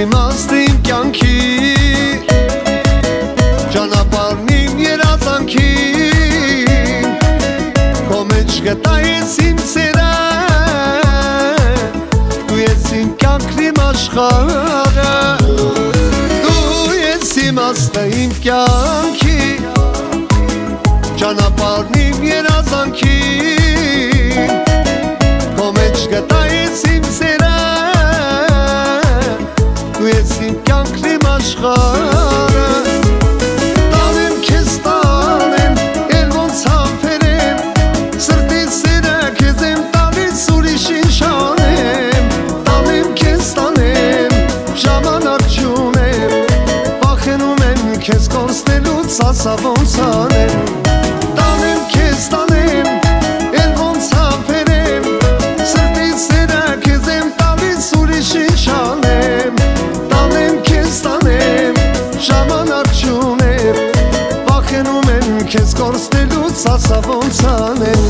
իմաստը իմ կյանքի ճանապարհն իմ երազանքին քո մեջ գտա ես իմ սերը դու ես իմ կյանքն իմ աշխարհը դու ես իմաստը իմ կյանքի ճանապարհն իմ երազանքին քո մեջ գտա ես իմ սերը դու ես իմ կյանքն իմ աշխարհը տանեմ քեզ տանեմ էլ ոնց համբերեմ սրտից սերը քեզ եմ տալիս ուրիշին շանեմ տանեմ քեզ տանեմ ժամանակ չունեմ վախենում եմ քեզ կորցնելուց ասա ոնց անեմ տանեմ քեզ տանեմ էլ ոնց համբերեմ սրտից սերը քեզ եմ տալիս ուրիշին շանեմ ժամանակ չունեմ վախենում եմ քեզ կորցնելուց ասա ոնց անեմ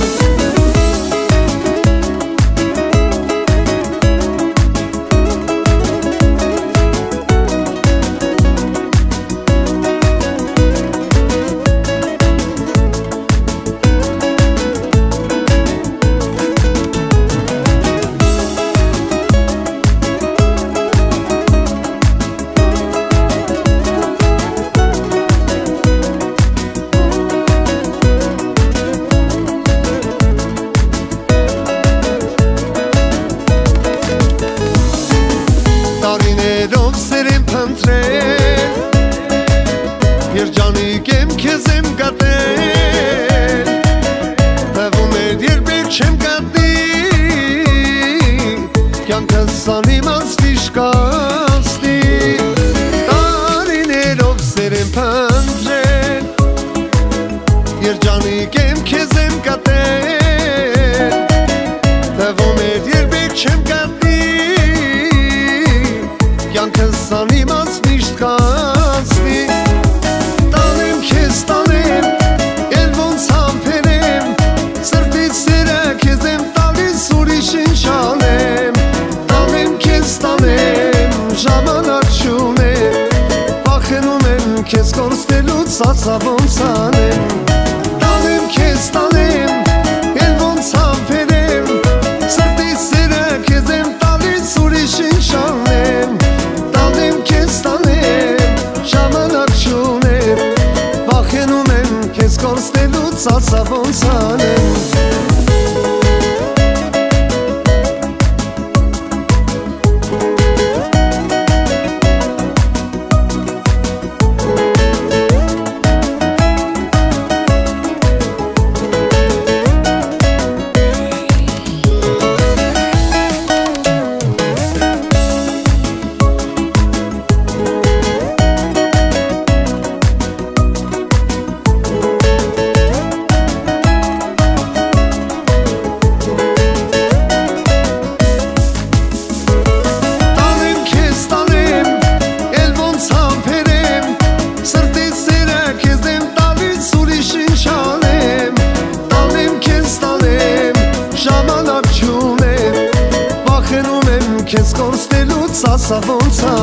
Երջանիկ եմ քեզ եմ գտել թվում էր երբեք չեմ գտնի կյանքս անիմաստ իշկացնի տարիներով սեր եմ փնտրել երջանիկ եմ քեզ եմ գտել թվում էր երբեք չեմ գտնի կյանքս անիմաստ իշկացնի ժամանակ չունեմ վախենում եմ քեզ կորցնելուց ասա ոնց անեմ տանեմ քեզ տանեմ էլ ոնց համբերեմ սրտից սերը քեզ եմ տալիս ուրիշին շանեմ տանեմ քեզ տանեմ ժամանակ չունեմ վախենում եմ քեզ կորցնելուց ասա ոնց անեմ քեզ կորցնելուց ասա ոնց